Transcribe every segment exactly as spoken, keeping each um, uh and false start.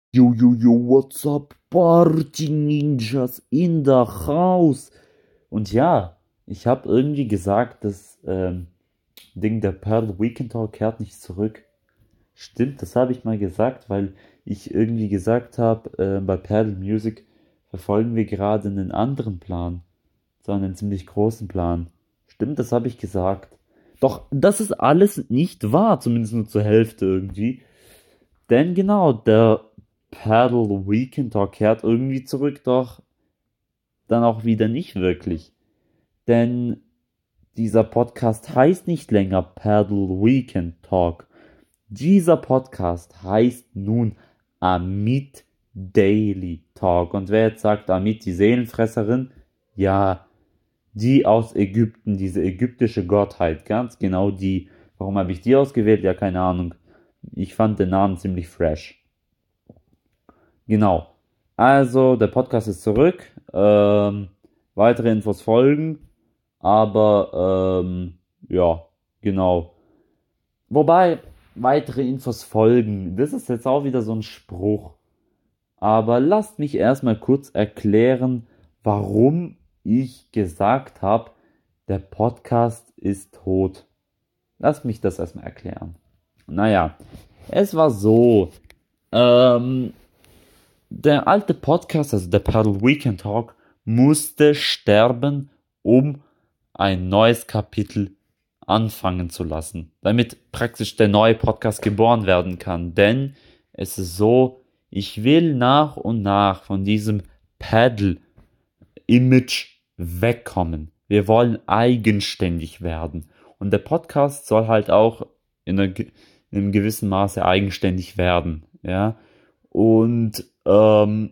Yo, yo, yo, what's up, Party Ninjas in the house? Und ja, ich habe irgendwie gesagt, das ähm, Ding der Pearl Weekend Talk kehrt nicht zurück. Stimmt, das habe ich mal gesagt, weil ich irgendwie gesagt habe, äh, bei Pearl Music verfolgen wir gerade einen anderen Plan, so einen ziemlich großen Plan. Stimmt, das habe ich gesagt. Doch, das ist alles nicht wahr, zumindest nur zur Hälfte irgendwie. Denn genau, der Paddle Weekend Talk kehrt irgendwie zurück, doch dann auch wieder nicht wirklich. Denn dieser Podcast heißt nicht länger Paddle Weekend Talk. Dieser Podcast heißt nun Amit Daily Talk. Und wer jetzt sagt, Amit, die Seelenfresserin, ja, die aus Ägypten, diese ägyptische Gottheit, ganz genau die. Warum habe ich die ausgewählt? Ja, keine Ahnung. Ich fand den Namen ziemlich fresh. Genau. Also, der Podcast ist zurück. Ähm, weitere Infos folgen. Aber, ähm, ja, genau. Wobei, weitere Infos folgen. Das ist jetzt auch wieder so ein Spruch. Aber lasst mich erstmal kurz erklären, warum ich gesagt habe, der Podcast ist tot. Lasst mich das erstmal erklären. Naja, es war so. Ähm, Der alte Podcast, also der Paddle Weekend Talk, musste sterben, um ein neues Kapitel anfangen zu lassen, damit praktisch der neue Podcast geboren werden kann. Denn es ist so, ich will nach und nach von diesem Paddle-Image wegkommen. Wir wollen eigenständig werden. Und der Podcast soll halt auch in, einer, in einem gewissen Maße eigenständig werden. Ja. Und ähm,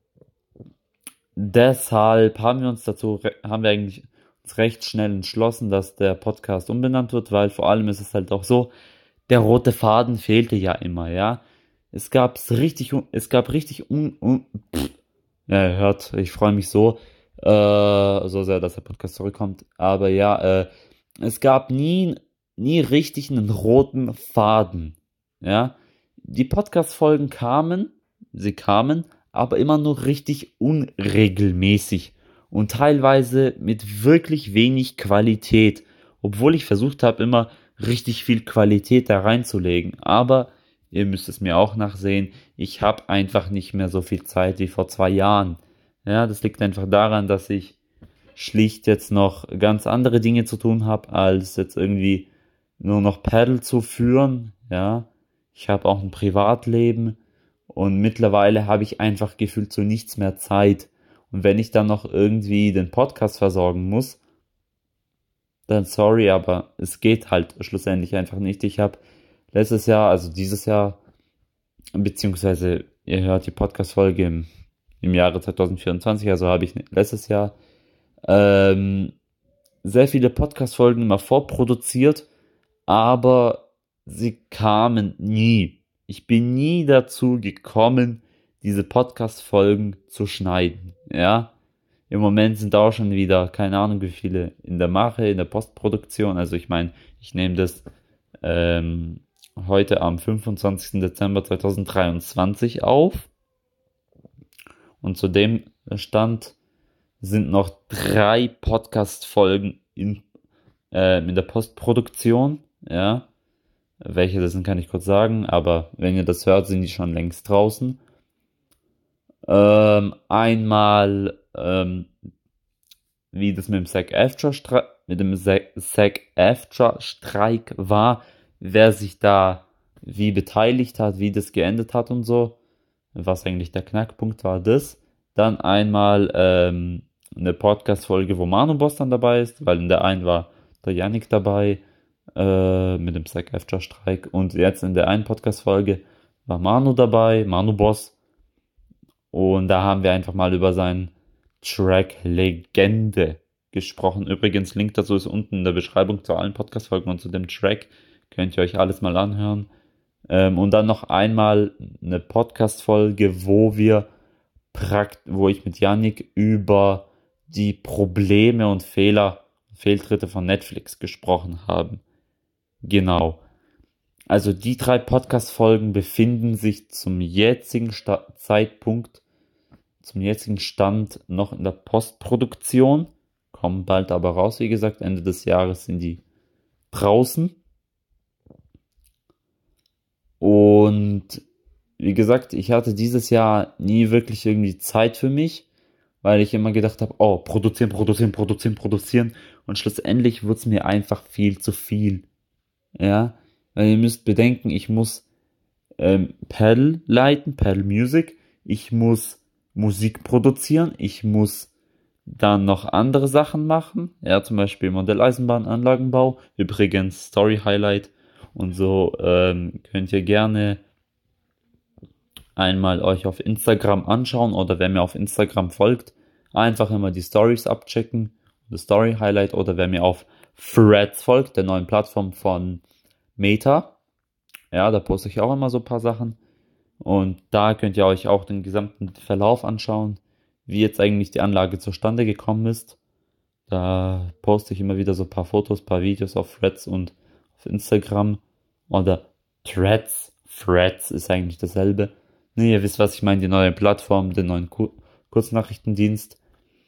deshalb haben wir uns dazu, haben wir eigentlich uns recht schnell entschlossen, dass der Podcast umbenannt wird, weil vor allem ist es halt auch so, der rote Faden fehlte ja immer, ja. Es gab's richtig, es gab richtig un, un pff, ja, ihr hört, ich freue mich so, äh, so sehr, dass der Podcast zurückkommt. Aber ja, äh, es gab nie, nie richtig einen roten Faden, ja. Die Podcast-Folgen kamen, sie kamen, aber immer nur richtig unregelmäßig und teilweise mit wirklich wenig Qualität, obwohl ich versucht habe, immer richtig viel Qualität da reinzulegen. Aber ihr müsst es mir auch nachsehen, ich habe einfach nicht mehr so viel Zeit wie vor zwei Jahren. Ja, das liegt einfach daran, dass ich schlicht jetzt noch ganz andere Dinge zu tun habe, als jetzt irgendwie nur noch Paddle zu führen. Ja, ich habe auch ein Privatleben und mittlerweile habe ich einfach gefühlt so nichts mehr Zeit. Und wenn ich dann noch irgendwie den Podcast versorgen muss, dann sorry, aber es geht halt schlussendlich einfach nicht. Ich habe letztes Jahr, also dieses Jahr, beziehungsweise ihr hört die Podcast-Folge im, im Jahre zwanzig vierundzwanzig, also habe ich letztes Jahr ähm, sehr viele Podcast-Folgen immer vorproduziert, aber sie kamen nie. Ich bin nie dazu gekommen, diese Podcast-Folgen zu schneiden. Ja, im Moment sind auch schon wieder, keine Ahnung wie viele in der Mache, in der Postproduktion. Also ich meine, ich nehme das ähm, heute am fünfundzwanzigsten Dezember zweitausenddreiundzwanzig auf. Und zu dem Stand sind noch drei Podcast-Folgen in, äh, in der Postproduktion. Ja, welche das sind, kann ich kurz sagen. Aber wenn ihr das hört, sind die schon längst draußen. Ähm, einmal, ähm, wie das mit dem SAG-AFTRA mit dem SAG-AFTRA-Streik war, wer sich da wie beteiligt hat, wie das geendet hat und so, was eigentlich der Knackpunkt war, das. Dann einmal ähm, eine Podcast-Folge, wo Manu Boss dann dabei ist, weil in der einen war der Yannick dabei äh, mit dem SAG-AFTRA-Streik und jetzt in der einen Podcast-Folge war Manu dabei, Manu Boss, und da haben wir einfach mal über seinen Track Legende gesprochen. Übrigens, Link dazu ist unten in der Beschreibung zu allen Podcast-Folgen und zu dem Track. Könnt ihr euch alles mal anhören. Ähm, und dann noch einmal eine Podcast-Folge, wo wir prakt wo ich mit Yannick über die Probleme und Fehler, Fehltritte von Netflix gesprochen haben. Genau. Also die drei Podcast-Folgen befinden sich zum jetzigen Sta- Zeitpunkt, zum jetzigen Stand noch in der Postproduktion, kommen bald aber raus, wie gesagt, Ende des Jahres sind die draußen. Und wie gesagt, ich hatte dieses Jahr nie wirklich irgendwie Zeit für mich, weil ich immer gedacht habe, oh, produzieren, produzieren, produzieren, produzieren. Und schlussendlich wird es mir einfach viel zu viel. Ja, weil ihr müsst bedenken, ich muss ähm, Pedal leiten, Pedal Music. Ich muss Musik produzieren. Ich muss dann noch andere Sachen machen. Ja, zum Beispiel Modelleisenbahnanlagenbau. Übrigens Story Highlight. Und so ähm, könnt ihr gerne einmal euch auf Instagram anschauen oder wer mir auf Instagram folgt, einfach immer die Stories abchecken, das Story Highlight, oder wer mir auf Threads folgt, der neuen Plattform von Meta. Ja, da poste ich auch immer so ein paar Sachen und da könnt ihr euch auch den gesamten Verlauf anschauen, wie jetzt eigentlich die Anlage zustande gekommen ist. Da poste ich immer wieder so ein paar Fotos, ein paar Videos auf Threads und auf Instagram oder Threads. Threads ist eigentlich dasselbe. Nee, ihr wisst, was ich meine, die neue Plattform, den neuen Kur Kurznachrichtendienst.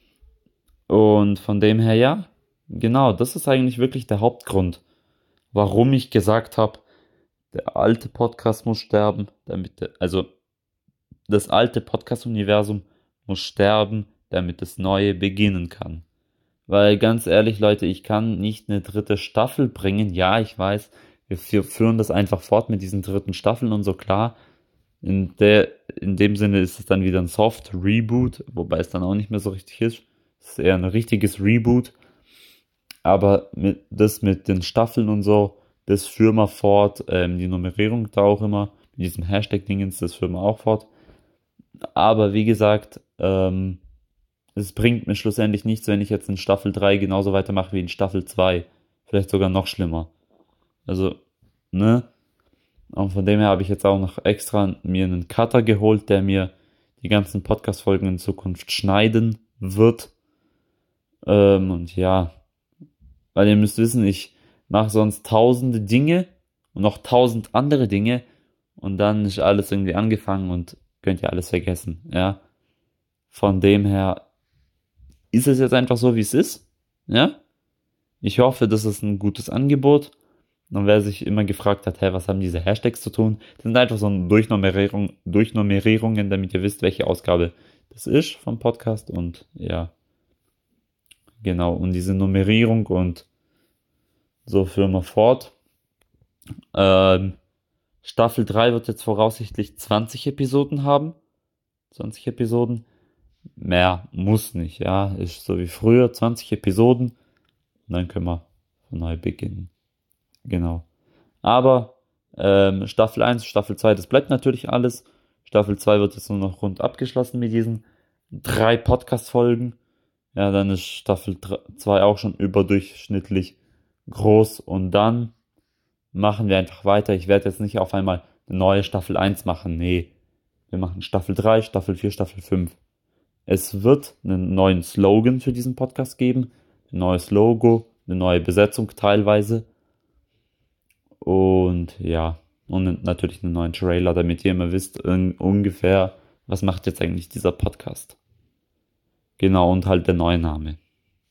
Und von dem her, ja, genau, das ist eigentlich wirklich der Hauptgrund, warum ich gesagt habe, der alte Podcast muss sterben, damit, der, also das alte Podcast-Universum muss sterben, damit das neue beginnen kann. Weil ganz ehrlich, Leute, ich kann nicht eine dritte Staffel bringen. Ja, ich weiß, wir führen das einfach fort mit diesen dritten Staffeln und so, klar. In, der, in dem Sinne ist es dann wieder ein Soft Reboot, wobei es dann auch nicht mehr so richtig ist. Es ist eher ein richtiges Reboot. Aber mit, das mit den Staffeln und so, das führen wir fort. Ähm, die Nummerierung da auch immer, mit diesem Hashtag-Dingens, das führen wir auch fort. Aber wie gesagt, ähm, es bringt mir schlussendlich nichts, wenn ich jetzt in Staffel drei genauso weitermache wie in Staffel zwei. Vielleicht sogar noch schlimmer. Also, ne? Und von dem her habe ich jetzt auch noch extra mir einen Cutter geholt, der mir die ganzen Podcast-Folgen in Zukunft schneiden wird. Ähm, und ja, weil ihr müsst wissen, ich mache sonst tausende Dinge und noch tausend andere Dinge und dann ist alles irgendwie angefangen und könnt ihr alles vergessen, ja. Von dem her ist es jetzt einfach so, wie es ist, ja. Ich hoffe, das ist ein gutes Angebot. Und wer sich immer gefragt hat, hey, was haben diese Hashtags zu tun? Das sind einfach so eine Durchnummerierung, Durchnummerierungen, damit ihr wisst, welche Ausgabe das ist vom Podcast. Und ja, genau. Und diese Nummerierung und so führen wir fort. Ähm, Staffel drei wird jetzt voraussichtlich zwanzig Episoden haben. zwanzig Episoden. Mehr muss nicht, ja. Ist so wie früher, zwanzig Episoden. Und dann können wir von neu beginnen. Genau. Aber ähm, Staffel eins, Staffel zwei, das bleibt natürlich alles. Staffel zwei wird jetzt nur noch rund abgeschlossen mit diesen drei Podcast-Folgen. Ja, dann ist Staffel zwei auch schon überdurchschnittlich groß. Und dann machen wir einfach weiter. Ich werde jetzt nicht auf einmal eine neue Staffel eins machen. Nee, wir machen Staffel drei, Staffel vier, Staffel fünf. Es wird einen neuen Slogan für diesen Podcast geben. Ein neues Logo, eine neue Besetzung teilweise. Und ja, und natürlich einen neuen Trailer, damit ihr immer wisst, ungefähr, was macht jetzt eigentlich dieser Podcast. Genau, und halt der neue Name.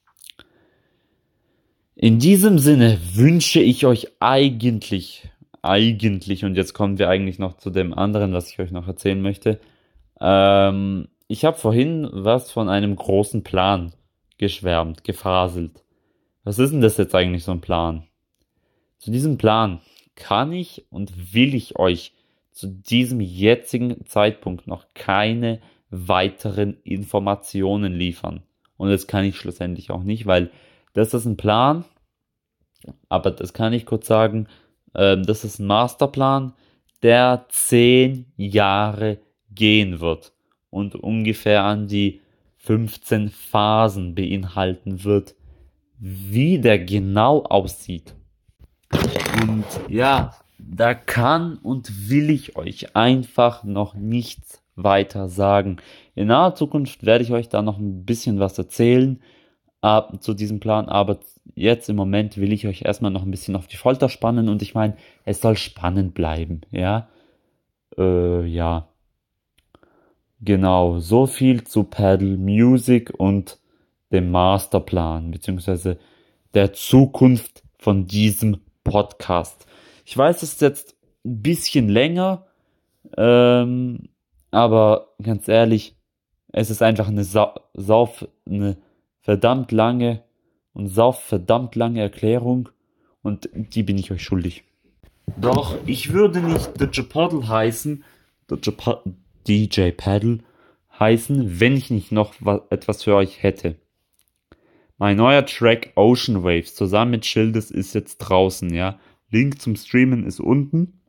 In diesem Sinne wünsche ich euch eigentlich, eigentlich, und jetzt kommen wir eigentlich noch zu dem anderen, was ich euch noch erzählen möchte. Ähm, ich habe vorhin was von einem großen Plan geschwärmt, gefaselt. Was ist denn das jetzt eigentlich, so ein Plan? Zu diesem Plan kann ich und will ich euch zu diesem jetzigen Zeitpunkt noch keine weiteren Informationen liefern. Und das kann ich schlussendlich auch nicht, weil das ist ein Plan, aber das kann ich kurz sagen, äh, das ist ein Masterplan, der zehn Jahre gehen wird und ungefähr an die fünfzehn Phasen beinhalten wird. Wie der genau aussieht, und ja, da kann und will ich euch einfach noch nichts weiter sagen. In naher Zukunft werde ich euch da noch ein bisschen was erzählen, ab, zu diesem Plan, aber jetzt im Moment will ich euch erstmal noch ein bisschen auf die Folter spannen und ich meine, es soll spannend bleiben, ja. Äh, ja. Genau, so viel zu Paddle Music und dem Masterplan, beziehungsweise der Zukunft von diesem Podcast. Ich weiß, es ist jetzt ein bisschen länger, ähm, aber ganz ehrlich, es ist einfach eine, Sa sauf, eine verdammt lange und sauf verdammt lange Erklärung und die bin ich euch schuldig. Doch, ich würde nicht D J Paddle heißen, D J, Pa- D J Paddle heißen, wenn ich nicht noch wa- etwas für euch hätte. Mein neuer Track Ocean Waves zusammen mit Schildes ist jetzt draußen, ja. Link zum Streamen ist unten.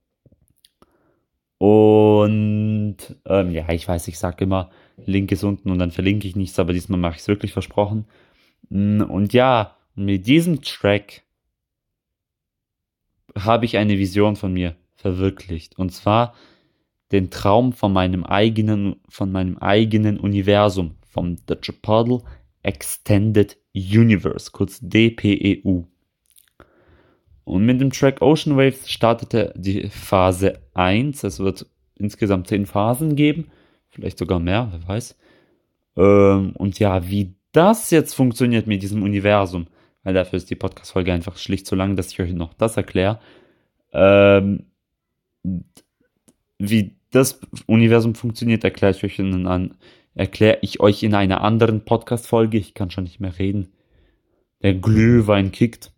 Und ähm, ja, ich weiß, ich sag immer, Link ist unten und dann verlinke ich nichts, aber diesmal mache ich es wirklich versprochen. Mm, Und ja, mit diesem Track habe ich eine Vision von mir verwirklicht. Und zwar den Traum von meinem eigenen, von meinem eigenen Universum, vom The Chipotle Extended Universe, kurz D P E U. Und mit dem Track Ocean Waves startete die Phase eins. Es wird insgesamt zehn Phasen geben, vielleicht sogar mehr, wer weiß. Ähm, und ja, wie das jetzt funktioniert mit diesem Universum, weil dafür ist die Podcast-Folge einfach schlicht zu lang, dass ich euch noch das erkläre. Ähm, wie das Universum funktioniert, erkläre ich euch in, an, erkläre ich euch in einer anderen Podcast-Folge. Ich kann schon nicht mehr reden. Der Glühwein kickt.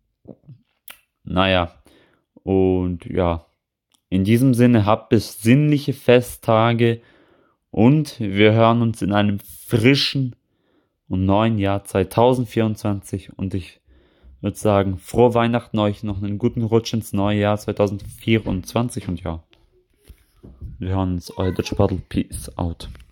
Naja, und ja, in diesem Sinne habt bis sinnliche Festtage und wir hören uns in einem frischen und neuen Jahr zwanzig vierundzwanzig und ich würde sagen, frohe Weihnachten euch, noch einen guten Rutsch ins neue Jahr zwanzig vierundzwanzig und ja, wir hören uns, euer Dutch Paddle, peace out.